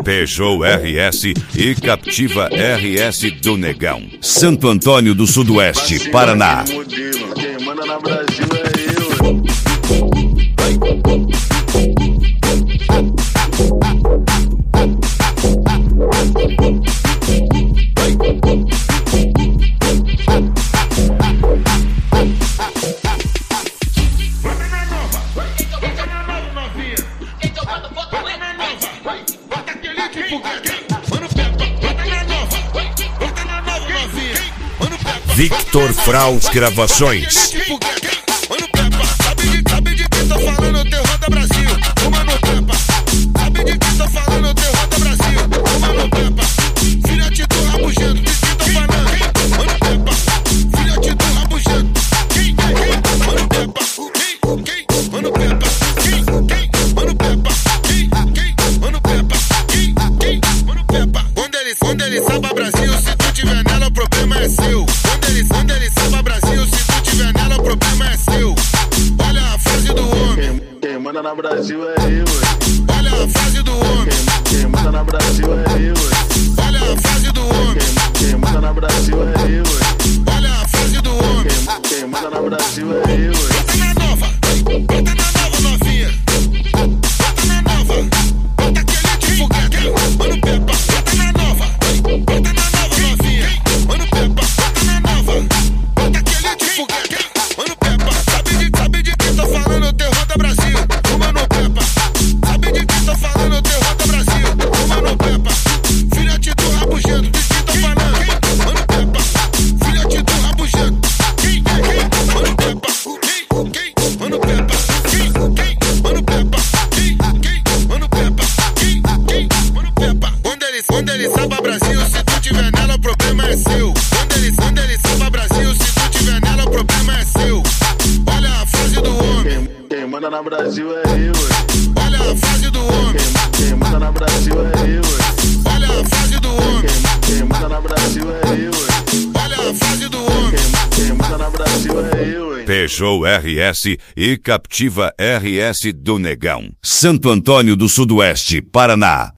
Peugeot RS e Captiva RS do Negão. Santo Antônio do Sudoeste, Paraná. Quem manda na Brasil é eu. Victor Fraus Gravações. Sabe de quem tô falando, eu te roda Brasil. Uma no Peppa. Sabe de quem tô falando, eu te roda Brasil. Uma no Peppa. Filhote do rabugento, de quem tô falando. Mano Peppa. Filhote do rabugento. Quem? Mano Peppa. Quem? Mano Peppa. Quem? Mano Peppa. Quem? Mano Peppa. Quem? Mano Peppa. Quando ele salva Brasil, se tu tiver nela, o problema é seu. Quando ele salva Brasil, se tu tiver nela, o problema é seu. Olha a frase do homem. Quem manda na Brasil é eu. Olha a frase do homem. Quem manda na Brasil é eu. Olha a frase do homem. Quem manda na Brasil é eu. Olha a frase do homem. Quem manda na Brasil é eu. Bota na nova novinha. Bota na nova. Bota aquele de foguete. Mano Peppa. Bota na nova novinha. Mano Peppa. Bota na nova. Bota aquele de foguete. Mano Peppa. Sabe de quem tô falando, eu te roda Brasil. Mano Peppa. Sabe de quem tô falando, eu te roda Brasil. Mano Peppa. Filhote do rabugento, de quem tô falando. Mano Peppa. Filhote do rabugento. Quem? Mano Peppa. Quem? Mano Peppa. Quem? Mano Peppa. Quem? Mano Peppa. Quem? Mano Peppa. Quando ele salva Brasil, se tu tiver nela, o problema é seu. Quando ele salva Brasil, se tu tiver nela, o problema é seu. Olha a frase do homem. Quem manda na Brasil é eu. Olha a frase do homem. Quem manda na Brasil é eu. Olha a frase do homem. Quem manda na Brasil é eu. Olha a frase do homem. Quem manda na Brasil é eu. Peugeot RS e Captiva RS do Negão. Santo Antônio do Sudoeste, Paraná.